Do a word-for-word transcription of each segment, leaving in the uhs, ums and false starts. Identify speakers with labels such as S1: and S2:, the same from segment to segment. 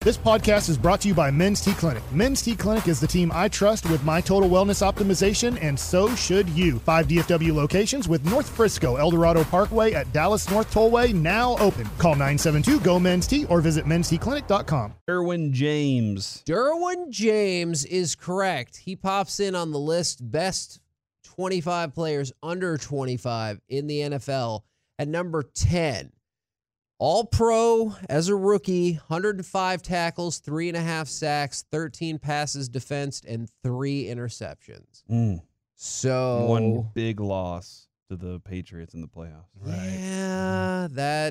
S1: This podcast is brought to you by Men's T Clinic. Men's T Clinic is the team I trust with my total wellness optimization, and so should you. Five D F W locations with North Frisco, El Dorado Parkway at Dallas North Tollway now open. Call nine seven two, G O, Men's T or visit mens t clinic dot com.
S2: Derwin James.
S3: Derwin James is correct. He pops in on the list best twenty-five players under twenty-five in the N F L at number ten. All-pro as a rookie, one hundred five tackles, three and a half sacks, thirteen passes defensed, and three interceptions.
S2: Mm.
S3: So
S2: One big loss to the Patriots in the playoffs.
S3: Yeah, that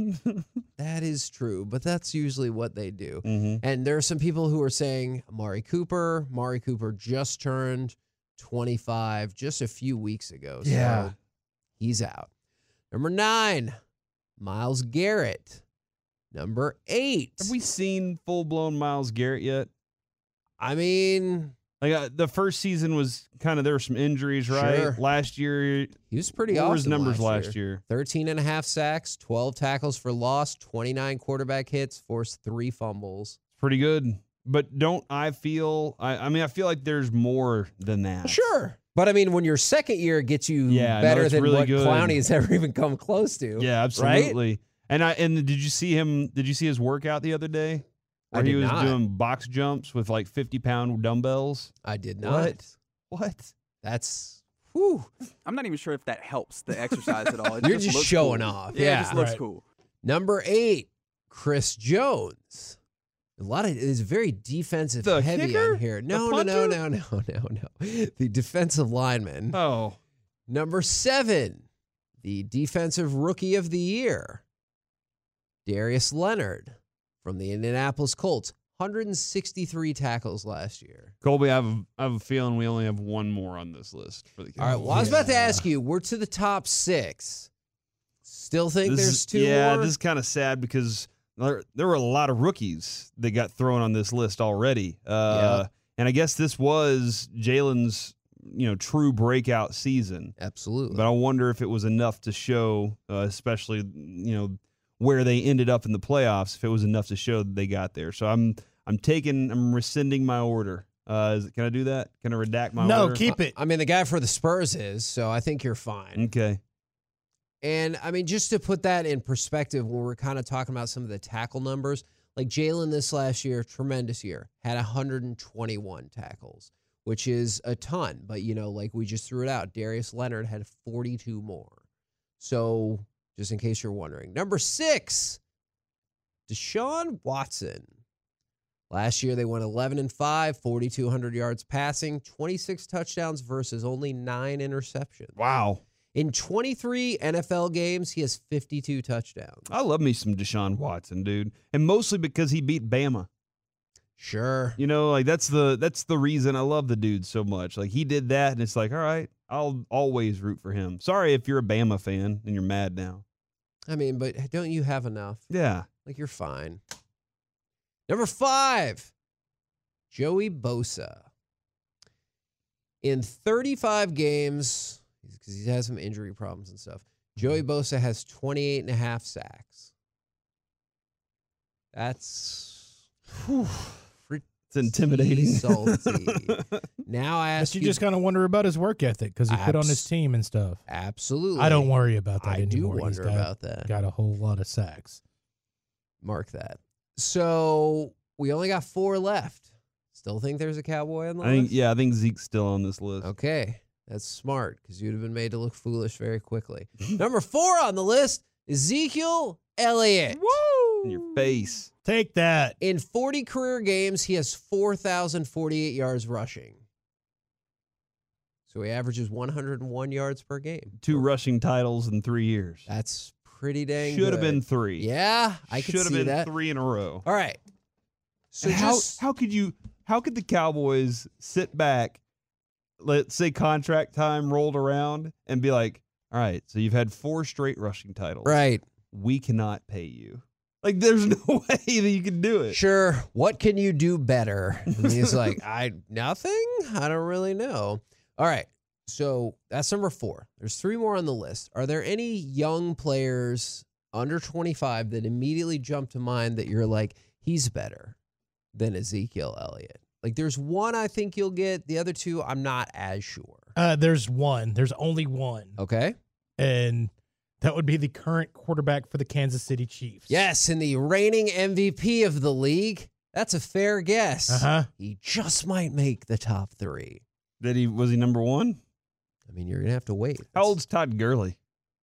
S3: that is true, but that's usually what they do.
S2: Mm-hmm.
S3: And there are some people who are saying Amari Cooper. Amari Cooper just turned twenty-five just a few weeks ago.
S2: Yeah.
S3: So he's out. Number nine, Myles Garrett. Number eight.
S2: Have we seen full-blown Myles Garrett yet?
S3: I mean,
S2: Like uh, the first season was kind of, there were some injuries, right?
S3: Sure.
S2: Last year,
S3: he was pretty
S2: what
S3: awesome
S2: were his numbers
S3: last,
S2: last
S3: year.
S2: year?
S3: thirteen and a half sacks, twelve tackles for loss, twenty-nine quarterback hits, forced three fumbles.
S2: Pretty good. But don't I feel, I, I mean, I feel like there's more than that.
S3: Sure. But, I mean, when your second year gets you
S2: Yeah, no,
S3: better
S2: it's
S3: than
S2: really
S3: what
S2: good.
S3: Clowney has ever even come close to.
S2: Yeah, absolutely. And I and did you see him, did you see his workout the other day?
S3: I
S2: Where he
S3: did
S2: was
S3: not.
S2: doing box jumps with like fifty pound dumbbells?
S3: I did not.
S2: What? What?
S3: That's, whew.
S4: I'm not even sure if that helps the exercise at all. It
S3: You're
S4: just,
S3: just
S4: looks
S3: showing
S4: cool.
S3: off.
S4: Yeah,
S3: Yeah.
S4: it just looks
S1: Right.
S4: cool.
S3: Number eight, Chris Jones. A lot of, it's very defensive
S2: The
S3: heavy
S2: kicker?
S3: on here.
S2: The
S3: No, no, no,
S2: punter?
S3: no, no, no, no. The defensive lineman.
S2: Oh.
S3: Number seven, the defensive rookie of the year, Darius Leonard from the Indianapolis Colts. one hundred sixty-three tackles last year.
S2: Colby, I have, a, I have a feeling we only have one more on this list for the
S3: All right, well, I was about to
S1: Yeah.
S3: ask you, we're to the top six. Still think
S2: This
S3: there's
S2: is-
S3: two
S2: yeah,
S3: more?
S2: this is kind of sad because there, there were a lot of rookies that got thrown on this list already. Uh, And I guess this was Jalen's, you know, true breakout season.
S3: Absolutely.
S2: But I wonder if it was enough to show, uh, especially, you know, where they ended up in the playoffs, if it was enough to show that they got there. So I'm I'm taking, I'm rescinding my order. Uh, is, can I do that? Can I redact my
S1: No,
S2: order?
S1: keep it.
S3: I mean, the guy for the Spurs is, so I think you're fine.
S2: Okay.
S3: And, I mean, just to put that in perspective, when we're kind of talking about some of the tackle numbers, like Jalen this last year, tremendous year, had one hundred twenty-one tackles, which is a ton. But, you know, like we just threw it out, Darius Leonard had forty-two more. So, just in case you're wondering. Number six, Deshaun Watson. Last year, they went eleven and five, forty-two hundred yards passing, twenty-six touchdowns versus only nine interceptions.
S2: Wow.
S3: In twenty-three N F L games, he has fifty-two touchdowns.
S2: I love me some Deshaun Watson, dude. And mostly because he beat Bama.
S3: Sure.
S2: You know, like that's the that's the reason I love the dude so much. Like he did that, and it's like, all right, I'll always root for him. Sorry if you're a Bama fan and you're mad now.
S3: I mean, but don't you have enough?
S2: Yeah.
S3: Like, you're fine. Number five, Joey Bosa. In thirty-five games, because he has some injury problems and stuff, Joey Bosa has twenty-eight and a half sacks. That's whew,
S2: It's intimidating.
S3: salty. Now I ask
S5: But you just kind of wonder about his work ethic because he put on his
S3: Abs-
S5: team and stuff.
S3: absolutely.
S5: I don't worry about that
S3: I do
S5: anymore. He's
S3: wonder
S5: got,
S3: about that.
S5: Got a whole lot of sacks.
S3: Mark that. So we only got four left. Still think there's a Cowboy on the
S2: I think
S3: list?
S2: yeah, I think Zeke's still on this list.
S3: Okay. That's smart because you'd have been made to look foolish very quickly. Number four on the list, Ezekiel Elliott.
S2: In your face.
S5: Take that.
S3: In forty career games, he has four thousand forty-eight yards rushing. So he averages one hundred one yards per game.
S2: Two rushing titles in three years.
S3: That's pretty dang
S2: Should have
S3: good.
S2: been three.
S3: Yeah, I could
S2: Should have
S3: see
S2: been
S3: that.
S2: three in a row.
S3: All right. So
S2: how
S3: just
S2: how could you how could the Cowboys sit back, let's say contract time rolled around, and be like, all right, so you've had four straight rushing titles.
S3: right.
S2: We cannot pay you. Like there's no way that you can do it.
S3: Sure. What can you do better? And he's like, I nothing? I don't really know. All right. So that's number four. There's three more on the list. Are there any young players under twenty-five that immediately jump to mind that you're like, he's better? than Ezekiel Elliott. Like, there's one I think you'll get. The other two, I'm not as sure.
S5: Uh, there's one. There's only one.
S3: Okay.
S5: And that would be the current quarterback for the Kansas City Chiefs.
S3: Yes, and the reigning M V P of the league. That's a fair guess.
S5: Uh-huh.
S3: He just might make the top three.
S2: Did he was he number one?
S3: I mean, you're going to have to wait.
S2: How old's Todd Gurley?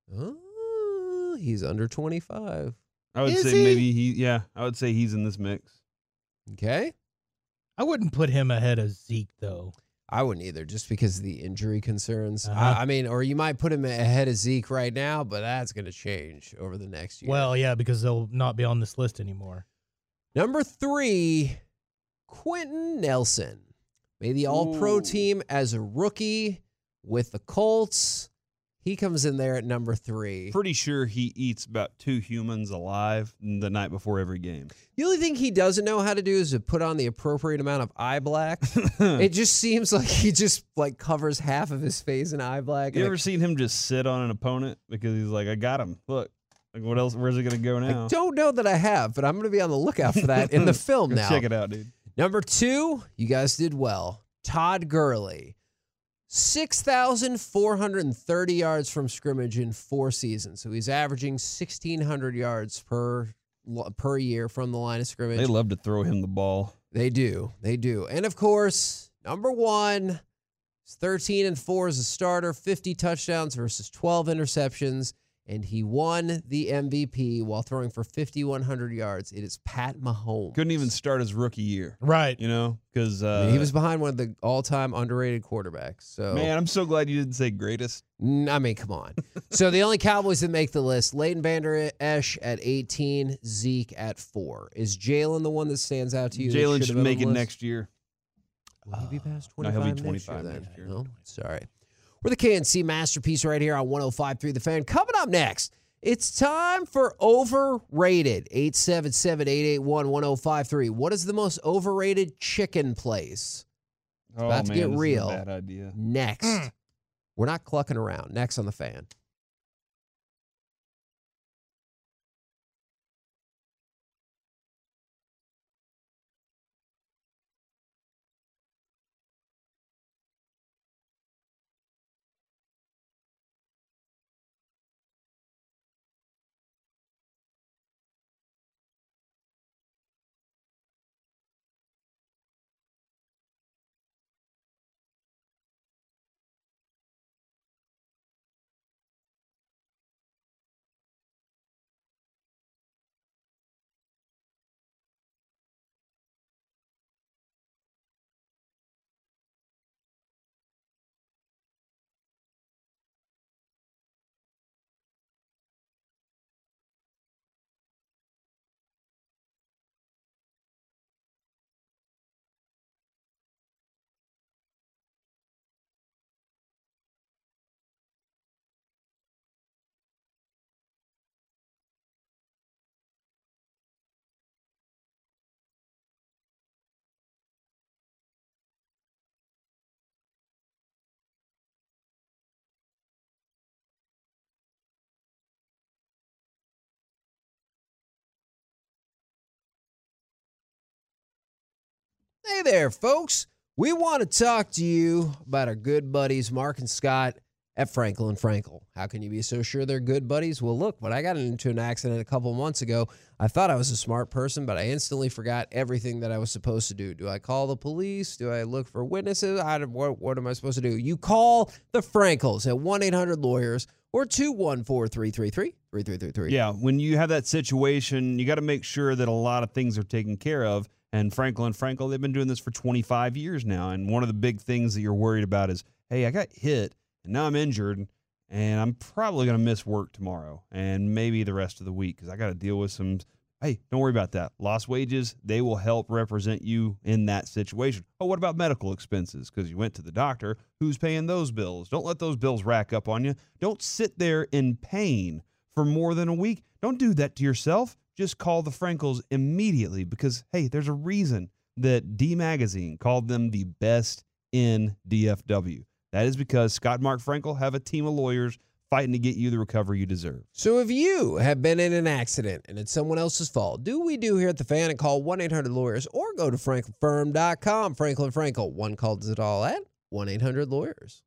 S3: Oh, he's under twenty-five.
S2: I would
S3: Is
S2: say
S3: he?
S2: maybe he. Yeah, I would say he's in this mix.
S3: Okay.
S5: I wouldn't put him ahead of Zeke, though.
S3: I wouldn't either, just because of the injury concerns.
S5: Uh-huh.
S3: I, I mean, or you might put him ahead of Zeke right now, but that's going to change over the next year.
S5: Well, yeah, because they'll not be on this list anymore.
S3: Number three, Quentin Nelson. Made the All-Pro
S2: Ooh.
S3: team as a rookie with the Colts. He comes in there at number three.
S2: Pretty sure he eats about two humans alive the night before every game.
S3: The only thing he doesn't know how to do is to put on the appropriate amount of eye black. It just seems like he just like covers half of his face in eye black.
S2: You
S3: And
S2: ever
S3: I-
S2: seen him just sit on an opponent because he's like, I got him. Look, like what else? Where's it gonna go now?
S3: I don't know that I have, but I'm going to be on the lookout for that in the film
S2: Go
S3: now.
S2: check it out, dude.
S3: Number two, you guys did well. Todd Gurley. six thousand four hundred thirty yards from scrimmage in four seasons. So he's averaging sixteen hundred yards per per year from the line of scrimmage.
S2: They love to throw him the ball.
S3: They do. They do. And of course, number one, is thirteen and four as a starter, fifty touchdowns versus twelve interceptions. And he won the M V P while throwing for fifty-one hundred yards. It is Pat Mahomes.
S2: Couldn't even start his rookie year,
S5: Right.
S2: you know, because
S3: I
S2: uh,
S3: mean, he was behind one of the all-time underrated quarterbacks. So,
S2: man, I'm so glad you didn't say greatest.
S3: N- I mean, come on. So the only Cowboys that make the list: Leighton Vander Esch at eighteen, Zeke at four. Is Jalen the one that stands out to you? that
S2: Jalen
S3: should
S2: should
S3: have been
S2: make
S3: on
S2: it
S3: the list?
S2: next year.
S3: Will he be past
S2: No,
S3: twenty-five?
S2: he'll be
S3: next year
S2: twenty-five
S3: then?
S2: next year.
S3: No, sorry. We're the K N C Masterpiece right here on one oh five point three The Fan. Coming up next, it's time for Overrated. eight seven seven, eight eight one, one oh five three. What is the most overrated chicken place?
S2: Oh,
S3: about to
S2: man,
S3: get
S2: this is a
S3: real.
S2: bad idea.
S3: Next. We're not clucking around. Next on The Fan. Hey there, folks. We want to talk to you about our good buddies, Mark and Scott at Frankel and Frankel. How can you be so sure they're good buddies? Well, look, when I got into an accident a couple months ago, I thought I was a smart person, but I instantly forgot everything that I was supposed to do. Do I call the police? Do I look for witnesses? I, what, what am I supposed to do? You call the Frankels at one eight hundred lawyers or two one four, three three three, three three three three.
S2: Yeah, when you have that situation, you got to make sure that a lot of things are taken care of. And Frankel and Frankel, they've been doing this for twenty-five years now. And one of the big things that you're worried about is, hey, I got hit, and now I'm injured, and I'm probably going to miss work tomorrow and maybe the rest of the week because I got to deal with some. Hey, don't worry about that. Lost wages, they will help represent you in that situation. Oh, what about medical expenses? Because you went to the doctor. Who's paying those bills? Don't let those bills rack up on you. Don't sit there in pain for more than a week. Don't do that to yourself. Just call the Frankels immediately because, hey, there's a reason that D Magazine called them the best in D F W. That is because Scott and Mark Frankel have a team of lawyers fighting to get you the recovery you deserve.
S3: So if you have been in an accident and it's someone else's fault, do we do here at the Fan and call one eight hundred lawyers or go to franklin firm dot com. Franklin Frankel, one call does it all at one eight hundred lawyers.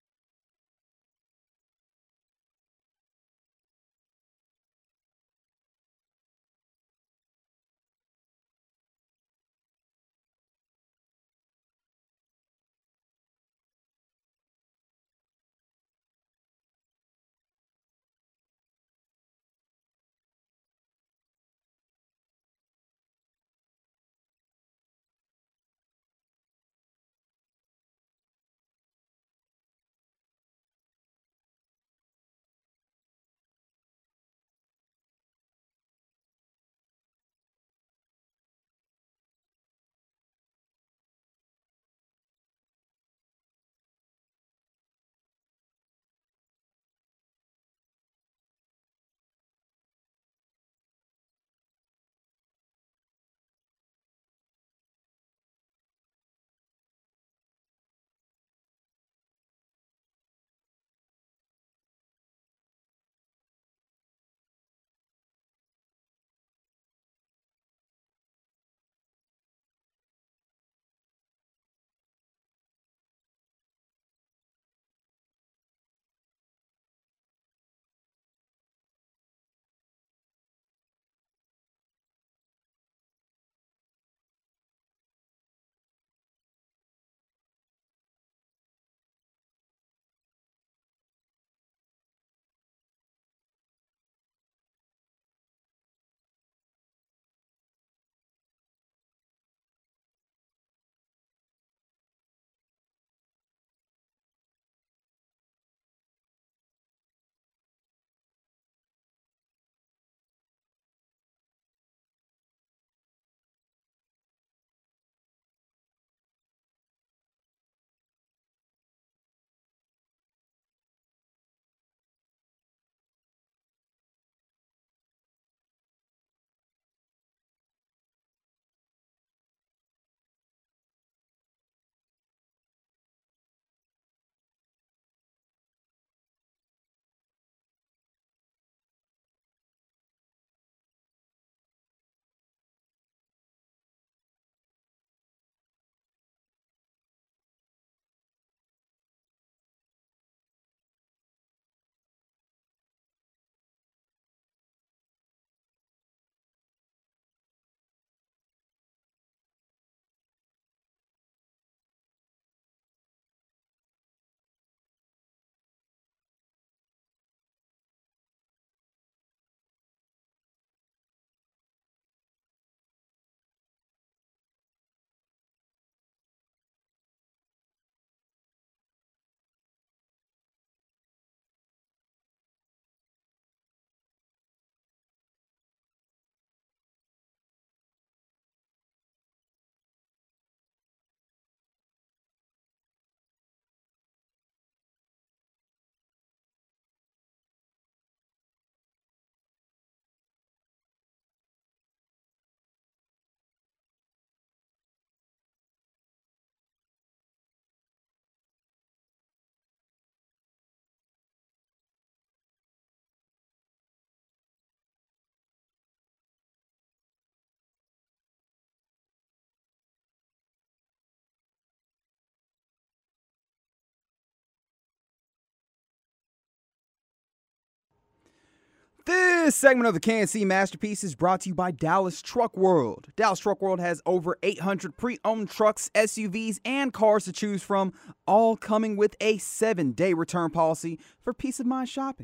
S4: This segment of the K N C Masterpiece is brought to you by Dallas Truck World. Dallas Truck World has over eight hundred pre-owned trucks, S U Vs, and cars to choose from, all coming with a seven-day return policy for peace of mind shopping.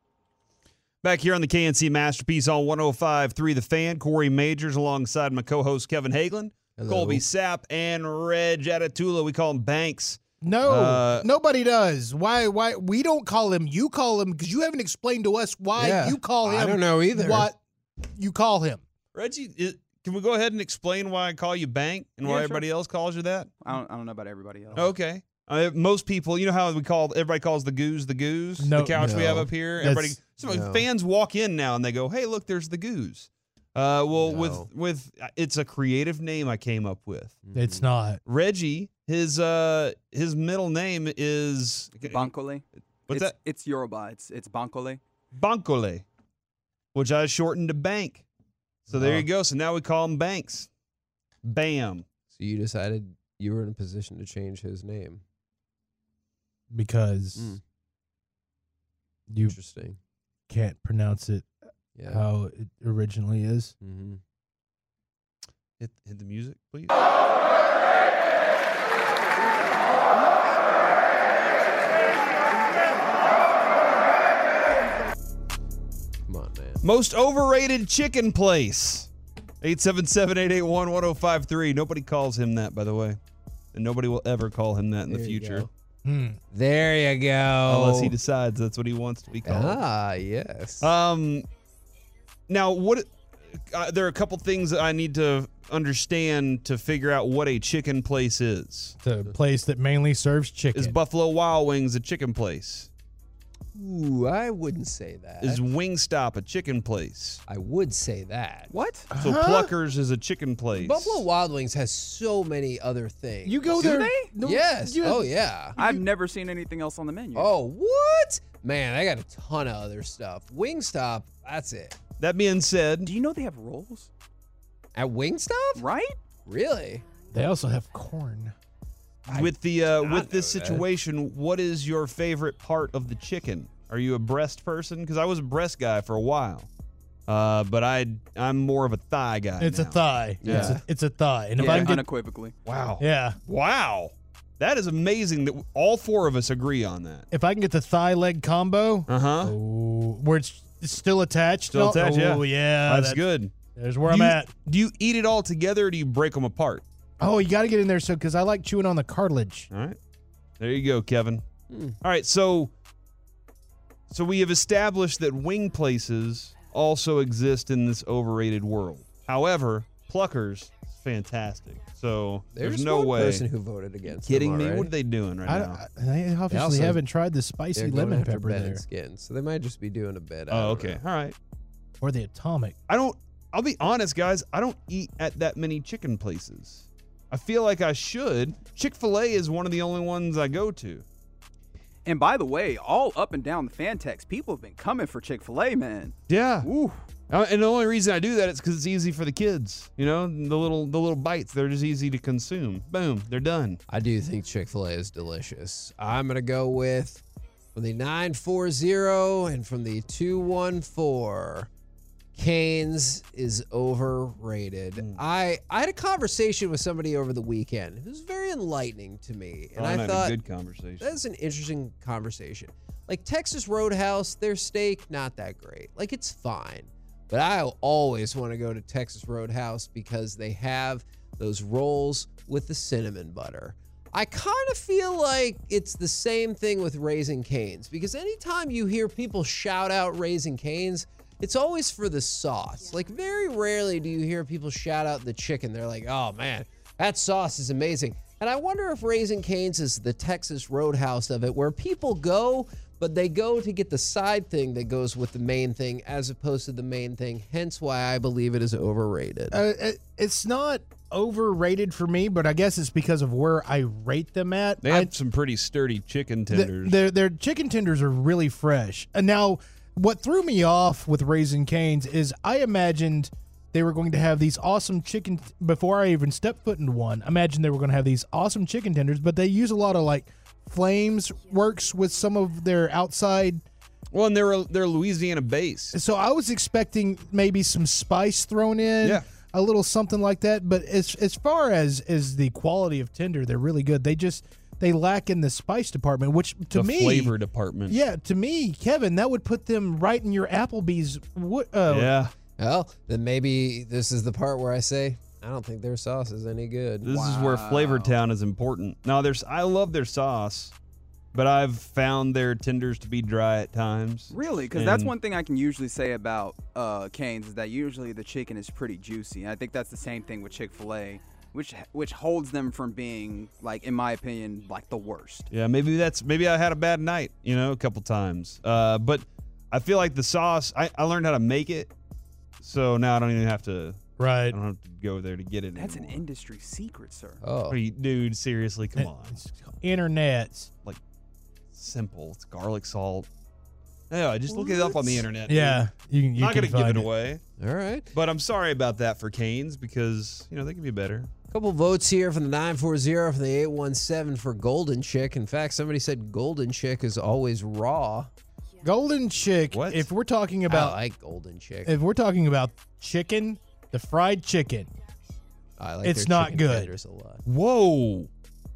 S2: Back here on the K N C Masterpiece on one oh five point three The Fan, Corey Majors alongside my co-host Kevin Hagelin,
S3: Hello.
S2: Colby Sapp, and Reg Atatula. We call him Banks.
S5: No,
S2: Uh,
S5: nobody does. Why? Why we don't call him? You call him because you haven't explained to us why
S3: Yeah,
S5: you call him.
S3: I don't know either.
S5: What you call him?
S2: Reggie, i- can we go ahead and explain why I call you Bank and why
S4: Yeah, sure.
S2: everybody else calls you that?
S4: I don't, I don't know about everybody else.
S2: Okay. Uh, most people, you know how we call everybody calls the goose the goose,
S5: No,
S2: the couch we
S3: no.
S2: have up here.
S5: That's-
S2: Everybody, so
S3: no.
S2: fans walk in now and they go, "Hey, look, there's the goose." Uh, well,
S3: No.
S2: with with it's a creative name I came up with.
S5: It's not.
S2: Reggie, his uh his middle name is
S4: Bankole?
S2: What's
S4: it's,
S2: that?
S4: It's Yoruba. It's it's bankole.
S2: Bankole, which I shortened to bank. So there
S3: Oh.
S2: you go. So now we call him Banks. Bam.
S3: So you decided you were in a position to change his name.
S5: Because
S3: Mm.
S5: you
S3: Interesting.
S5: can't pronounce it
S3: Yeah.
S5: how it originally is.
S3: Mm-hmm.
S2: Hit, hit the music, please.
S3: Come on, man.
S2: Most overrated chicken place. eight seven seven, eight eight one, one oh five three. Nobody calls him that, by the way. And nobody will ever call him that in the
S3: There you
S2: future.
S3: go.
S5: Hmm.
S3: There you go.
S2: Unless he decides that's what he wants to be called.
S3: Ah, yes.
S2: Um, now, what? Uh, there are a couple things that I need to understand to figure out what a chicken place is.
S5: It's a place that mainly serves chicken.
S2: Is Buffalo Wild Wings a chicken place?
S3: Ooh, I wouldn't say that.
S2: Is Wingstop a chicken place?
S3: I would say that.
S4: What?
S2: So
S5: Huh?
S2: Pluckers is a chicken place.
S3: Buffalo Wild Wings has so many other things.
S5: you go
S4: Do
S5: there?
S4: they?
S5: No,
S3: Yes.
S5: you-
S3: Oh, yeah.
S4: I've never seen anything else on the menu.
S3: Oh, what? Man, I got a ton of other stuff. Wingstop, that's it.
S2: That being said,
S4: Do you know they have rolls?
S3: At Wingstop?
S4: Right?
S3: Really?
S5: They also have corn.
S2: with the uh,
S3: did
S2: with
S3: not
S2: this
S3: know that.
S2: situation, what is your favorite part of the chicken? Are you a breast person? Because I was a breast guy for a while, uh, but I I'm more of a thigh guy.
S5: It's
S2: now.
S5: a thigh. It's
S2: Yeah.
S5: a, it's a thigh. And if
S4: Yeah,
S5: I can get,
S4: unequivocally.
S2: Wow.
S5: yeah,
S2: Wow. That is amazing that all four of us agree on that.
S5: if I can get the thigh leg combo,
S2: Uh huh.
S5: oh, where it's, it's still attached.
S2: Still
S5: Oh,
S2: attached, yeah.
S5: Oh yeah,
S2: That's good.
S5: There's where
S2: do
S5: I'm
S2: you,
S5: at.
S2: Do you eat it all together or do you break them apart?
S5: Oh, you got to get in there so because I like chewing on the cartilage.
S2: All right. There you go, Kevin.
S3: Hmm.
S2: All right, so so we have established that wing places also exist in this overrated world. However, Pluckers is fantastic. So there's,
S3: There's
S2: no
S3: one
S2: way.
S3: person who voted against
S2: Kidding
S3: them
S2: me?
S3: already.
S2: What are they doing right
S5: I,
S2: now?
S5: I, they obviously
S3: also-
S5: haven't tried the spicy
S3: They're going
S5: lemon
S3: after
S5: pepper
S3: Ben
S5: there
S3: and Skins, so they might just be doing a bit. I
S2: Oh,
S3: don't
S2: okay.
S3: know.
S2: All right.
S5: or the atomic.
S2: I don't. I'll be honest, guys. I don't eat at that many chicken places. I feel like I should. Chick-fil-A is one of the only ones I go to.
S4: And by the way, all up and down the fan text, people have been coming for Chick-fil-A, man.
S2: Yeah.
S4: Ooh.
S2: Uh, and the only reason I do that is because it's easy for the kids. You know, the little the little bites. They're just easy to consume. Boom, they're done.
S3: I do think Chick-fil-A is delicious. I'm going to go with from the nine four zero and from the two one four. Cane's is overrated.
S2: Mm.
S3: I I had a conversation with somebody over the weekend. It was very enlightening to me, and
S2: Oh,
S3: I
S2: not
S3: thought
S2: a good conversation.
S3: that's an interesting conversation. Like Texas Roadhouse, their steak not that great. Like it's fine, but I always want to go to Texas Roadhouse because they have those rolls with the cinnamon butter. I kind of feel like it's the same thing with Raising Cane's because anytime you hear people shout out Raising Cane's, it's always for the sauce. Like very rarely do you hear people shout out the chicken. They're like, oh man, that sauce is amazing. And I wonder if Raising Cane's is the Texas Roadhouse of it, where people go, but they go to get the side thing that goes with the main thing as opposed to the main thing. Hence why I believe it is overrated.
S5: Uh, it- it's not overrated for me, but I guess it's because of where I rate them at.
S2: They
S5: I-
S2: have some pretty sturdy chicken
S5: th-
S2: tenders.
S5: Their their chicken tenders are really fresh. And now, what threw me off with Raising Cane's is I imagined they were going to have these awesome chicken before I even stepped foot into one. I imagined they were going to have these awesome chicken tenders, but they use a lot of like Flames works with some of their outside.
S2: well, and they're they're Louisiana based.
S5: So I was expecting maybe some spice thrown in.
S2: Yeah.
S5: A little something like that, but as as far as as the quality of tender, they're really good. They just they lack in the spice department, which to
S2: the
S5: me,
S2: flavor department.
S5: yeah, to me, Kevin, that would put them right in your Applebee's. What? Uh,
S2: Yeah.
S3: Well, then maybe this is the part where I say, I don't think their sauce is any good.
S2: This is where Flavor Town is important. Now, there's I love their sauce, but I've found their tenders to be dry at times.
S4: Really? Because that's
S2: And-
S4: one thing I can usually say about uh, Cane's is that usually the chicken is pretty juicy. And I think that's the same thing with Chick-fil-A, which which holds them from being, like, in my opinion, like the worst.
S2: Yeah, maybe that's maybe I had a bad night, you know, a couple times. Uh, but I feel like the sauce, I, I learned how to make it, so now I don't even have to. I
S5: right.
S2: don't have to go there to get it.
S4: That's an
S2: anymore.
S4: industry secret, sir.
S3: Oh,
S2: What are you- dude, seriously, come on.
S5: Internets.
S2: simple. It's garlic salt. Yeah, just look it up on the internet.
S5: Yeah, you, you
S2: Not
S5: can
S2: gonna give
S5: find
S2: it away,
S3: All right.
S2: but I'm sorry about that for Canes because you know they can be better.
S3: Couple votes here from the nine four zero, from the eight one seven for Golden Chick. In fact, somebody said Golden Chick is always raw.
S5: Golden Chick.
S2: What?
S5: If we're talking
S3: I
S5: about
S3: like Golden Chick.
S5: if we're talking about chicken, the fried chicken.
S3: I like
S5: it's
S3: their
S5: not
S3: chicken
S5: good.
S3: tenders a lot.
S2: Whoa.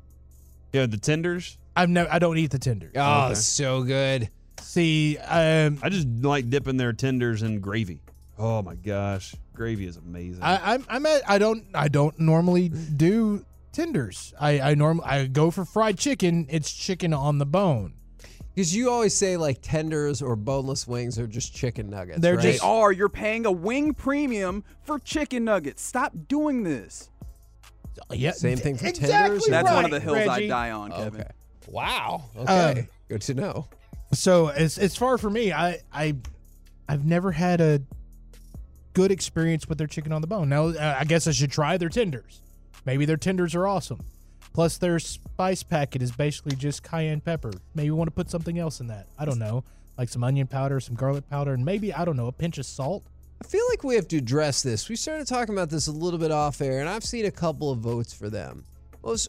S2: Yeah, the tenders.
S5: I've never. I don't eat the tenders.
S3: Oh,
S2: Okay.
S3: so good.
S5: See, um,
S2: I just like dipping their tenders in gravy. Oh my gosh, gravy is amazing.
S5: I, I'm. I'm at. I don't. I don't normally do tenders. I. I normally. I go for fried chicken. It's chicken on the bone.
S3: Because you always say like tenders or boneless wings are just chicken nuggets.
S5: They're
S3: right?
S4: They
S5: just-
S4: are. You're paying a wing premium for chicken nuggets. Stop doing this.
S5: Yeah.
S3: Same thing for
S5: exactly
S3: tenders?
S4: That's
S5: right,
S4: one of the hills I
S5: Reggie.
S4: die on, Kevin.
S3: Okay. Wow. Okay.
S5: Um,
S3: Good to know.
S5: So as as far for me, I I I've never had a good experience with their chicken on the bone. Now uh, I guess I should try their tenders. Maybe their tenders are awesome. Plus their spice packet is basically just cayenne pepper. Maybe you want to put something else in that. I don't know, like some onion powder, some garlic powder, and maybe I don't know a pinch of salt.
S3: I feel like we have to address this. We started talking about this a little bit off air, and I've seen a couple of votes for them. Most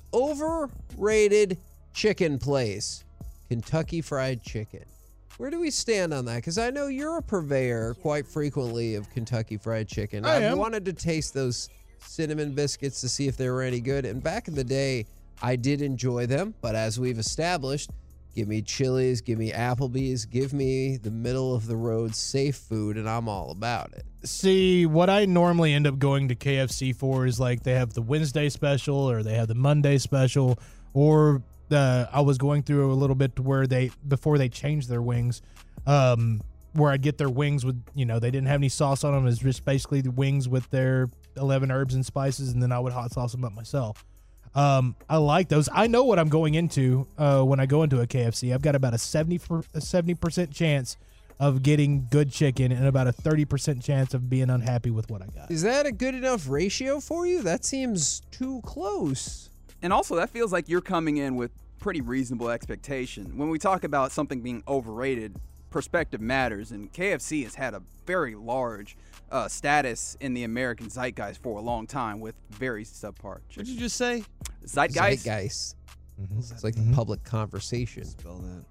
S3: overrated chicken place, Kentucky Fried Chicken. Where do we stand on that? Because I know you're a purveyor quite frequently of Kentucky Fried Chicken.
S5: I
S3: I've
S5: am.
S3: wanted to taste those cinnamon biscuits to see if they were any good. And back in the day, I did enjoy them. But as we've established, give me Chili's, give me Applebee's, give me the middle of the road safe food, and I'm all about it.
S5: See, what I normally end up going to K F C for is like they have the Wednesday special or they have the Monday special, or the I was going through a little bit to where they before they changed their wings, um, where I'd get their wings with, you know, they didn't have any sauce on them. It's just basically the wings with their eleven herbs and spices, and then I would hot sauce them up myself. Um, I like those. I know what I'm going into uh, when I go into a K F C. I've got about a seventy for a seventy percent chance of getting good chicken and about a thirty percent chance of being unhappy with what I got.
S3: Is that a good enough ratio for you? That seems too close.
S4: And also, that feels like you're coming in with pretty reasonable expectation. When we talk about something being overrated, perspective matters, and K F C has had a very large uh, status in the American zeitgeist for a long time with very subpar
S2: What'd
S4: chicken.
S2: you just say?
S4: Zeitgeist?
S3: Zeitgeist.
S5: Mhm.
S3: It's like
S5: Mhm.
S3: public conversation.
S2: Spell that.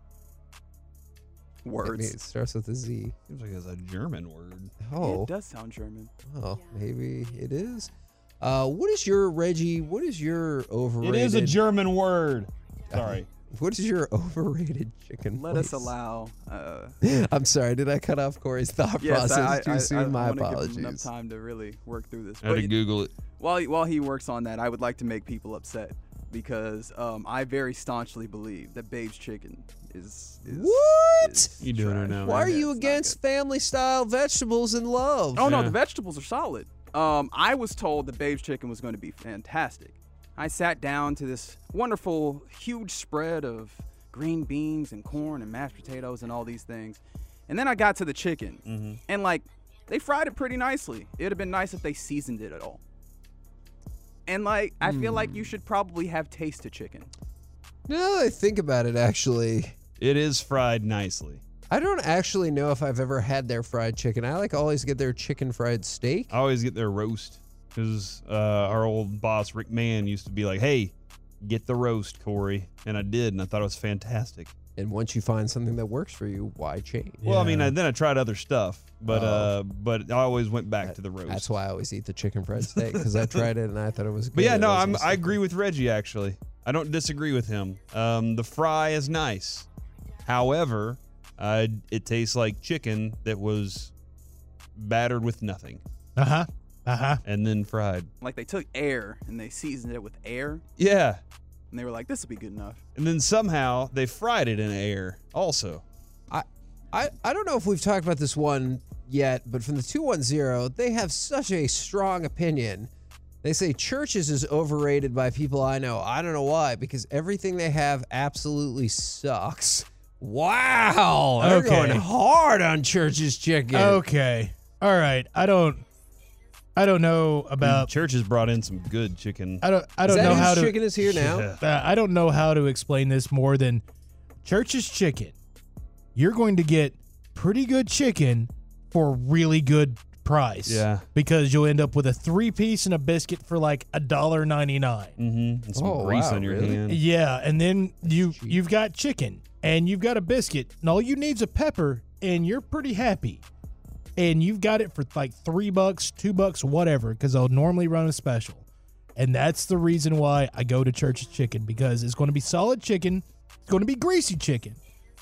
S3: I mean,
S4: Words.
S3: it starts with a Z.
S2: Seems like it's a German word.
S3: Oh,
S4: It does sound German.
S3: oh, maybe it is. Uh, what is your Reggie? What is your
S2: It
S3: overrated?
S2: is a German word. Sorry.
S3: What is your overrated chicken?
S4: Let
S3: place?
S4: us allow. Uh,
S3: I'm sorry. Did I cut off Corey's thought
S4: yes,
S3: process
S4: I, I,
S3: too
S4: I,
S3: soon?
S4: I
S3: My
S4: wanna give him enough
S3: apologies.
S4: time to really work through this.
S2: I had to
S4: But
S2: Google it.
S4: while he, while he works on that, I would like to make people upset because um, I very staunchly believe that Babe's Chicken is. is
S3: What?
S4: is
S2: You doing her
S4: trash.
S2: now,
S3: Why are
S2: man.
S3: you
S4: It's not
S3: against family style vegetables and love?
S4: Oh no,
S2: Yeah.
S4: the vegetables are solid. Um, I was told that Babe's Chicken was going to be fantastic. I sat down to this wonderful, huge spread of green beans and corn and mashed potatoes and all these things, and then I got to the chicken,
S2: Mhm.
S4: and like they fried it pretty nicely. It'd have been nice if they seasoned it at all. And like I feel like you should probably have taste of chicken.
S3: Now that I think about it, actually,
S2: It is fried nicely.
S3: I don't actually know if I've ever had their fried chicken. I like always get their chicken fried steak.
S2: I always get their roast because uh, our old boss Rick Mann used to be like, "Hey, get the roast, Corey," and I did, and I thought it was fantastic.
S3: And once you find something that works for you, why change?
S2: Well, I mean,
S5: Yeah.
S2: I, then I tried other stuff, but
S3: Oh.
S2: uh, but I always went back to the roast.
S3: That's why I always eat the chicken fried steak, because I tried it and I thought it was good.
S2: But yeah,
S3: It
S2: no,
S3: wasn't
S2: I'm, I
S3: sticky.
S2: agree with Reggie. Actually, I don't disagree with him. Um, the fry is nice, however, uh, it tastes like chicken that was battered with nothing
S5: Uh huh. Uh huh.
S2: and then fried.
S4: Like they took air and they seasoned it with air,
S2: Yeah,
S4: and they were like, "This will be good enough."
S2: and then somehow they fried it in air also.
S3: I, I don't know if we've talked about this one yet, but from the two one zero, they have such a strong opinion. They say Church's is overrated by people I know. I don't know why, because everything they have absolutely sucks. Wow. They're
S5: Okay.
S3: going hard on Church's chicken.
S5: Okay. All right. I don't. I don't know about.
S2: Church has brought in some good chicken.
S5: I don't. I
S3: Is
S5: don't
S3: that
S5: know
S3: whose
S5: how to.
S3: chicken is here now?
S2: Yeah.
S5: Uh, I don't know how to explain this more than Church's Chicken, you're going to get pretty good chicken for a really good price.
S2: Yeah.
S5: Because you'll end up with a three-piece and a biscuit for like a dollar ninety-nine.
S2: Mm-hmm. And some
S3: Oh,
S2: grease
S3: wow,
S2: on your
S3: really?
S2: hand.
S5: Yeah, and then you you've got chicken and you've got a biscuit, and all you need's a pepper, and you're pretty happy. And you've got it for like three bucks, two bucks, whatever, because I'll normally run a special. And that's the reason why I go to Church's Chicken, because it's going to be solid chicken, it's going to be greasy chicken,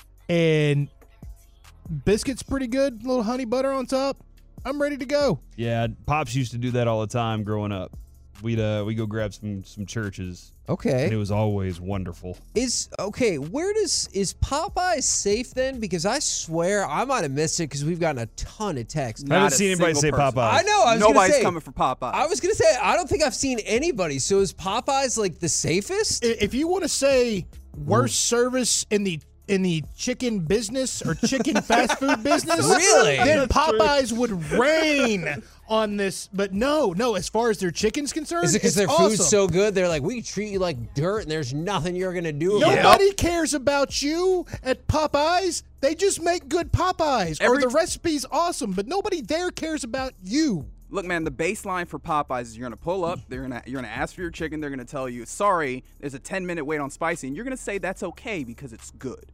S5: and biscuit's pretty good, a little honey butter on top. I'm ready to go.
S2: Yeah, Pops used to do that all the time growing up. We'd uh we go grab some some churches. And it
S3: Okay.
S2: was always wonderful.
S3: Is okay, where does is Popeyes safe then? Because I swear I might have missed it because we've gotten a ton of texts.
S2: I haven't
S4: Not a
S2: seen anybody
S4: single
S2: say
S4: person.
S2: Popeyes.
S3: I know. I was
S4: Nobody's
S3: gonna say,
S4: coming for Popeyes.
S3: I was gonna say I don't think I've seen anybody. So is Popeyes like the safest?
S5: I- If you want to say worst service in the in the chicken business or chicken fast food business,
S3: Really?
S5: then Popeyes would reign on this. But no, no. As far as their chicken's concerned,
S3: Is it because
S5: it's
S3: their food's
S5: awesome.
S3: so good? They're like, we treat you like dirt, and there's nothing you're gonna do about it.
S5: Nobody cares about you at Popeyes. They just make good Popeyes,
S4: Every
S5: or the
S4: t-
S5: recipe's awesome, but nobody there cares about you.
S4: Look, man, the baseline for Popeyes is you're gonna pull up, they're gonna you're gonna ask for your chicken, they're gonna tell you, sorry, there's a ten minute wait on spicy, and you're gonna say that's okay because it's good.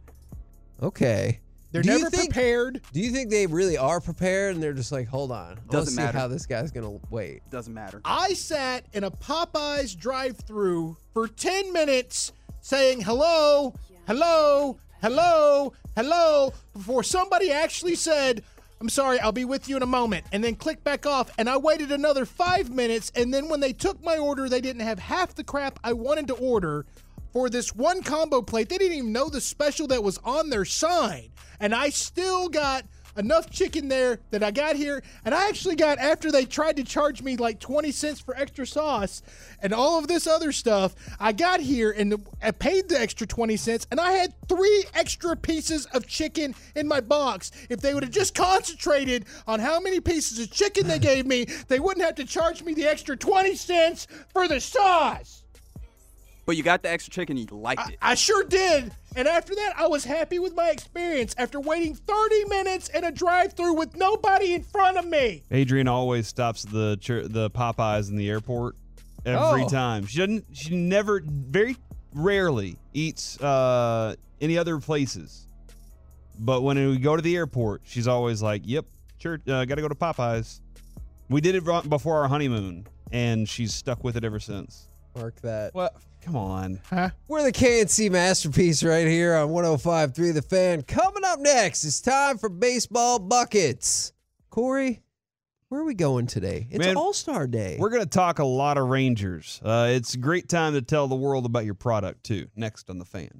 S3: Okay.
S5: They're
S3: Do you
S5: never
S3: think-
S5: prepared.
S3: Do you think they really are prepared, and they're just like, hold on, let's
S4: Doesn't
S3: see
S4: matter.
S3: how this guy's gonna wait?
S4: Doesn't matter.
S5: I sat in a Popeyes drive-through for ten minutes saying hello, hello, hello, hello, before somebody actually said, I'm sorry, I'll be with you in a moment, and then clicked back off. And I waited another five minutes, and then when they took my order, they didn't have half the crap I wanted to order for this one combo plate. They didn't even know the special that was on their sign. And I still got enough chicken there that I got here. And I actually got, after they tried to charge me like twenty cents for extra sauce and all of this other stuff, I got here and I paid the extra twenty cents, and I had three extra pieces of chicken in my box. If they would have just concentrated on how many pieces of chicken they gave me, they wouldn't have to charge me the extra twenty cents for the sauce.
S4: But you got the extra chicken, you liked it.
S5: I sure did. And after that, I was happy with my experience after waiting thirty minutes in a drive-thru with nobody in front of me.
S2: Adrian always stops the chur- the Popeyes in the airport every
S3: Oh.
S2: time. She doesn't. She never, very rarely eats uh, any other places. But when we go to the airport, she's always like, "Yep, sure, uh, got to go to Popeyes." We did it wrong before our honeymoon, and she's stuck with it ever since.
S3: Mark that.
S2: What? Come on.
S5: Huh?
S3: We're the K N C Masterpiece right here on one oh five point three The Fan. Coming up next, it's time for Baseball Buckets. Corey, where are we going today? It's
S2: Man,
S3: All-Star Day.
S2: We're going to talk a lot of Rangers. Uh, it's a great time to tell the world about your product, too. Next on The Fan.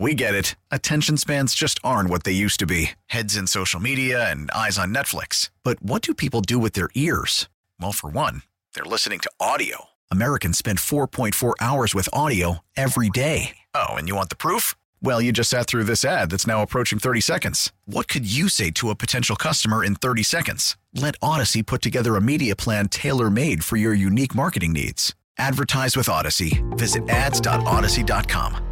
S6: We get it. Attention spans just aren't what they used to be. Heads in social media and eyes on Netflix. But what do people do with their ears? Well, for one, they're listening to audio. Americans spend four point four hours with audio every day. Oh, and you want the proof? Well, you just sat through this ad that's now approaching thirty seconds. What could you say to a potential customer in thirty seconds? Let Odyssey put together a media plan tailor-made for your unique marketing needs. Advertise with Odyssey. Visit ads dot odyssey dot com.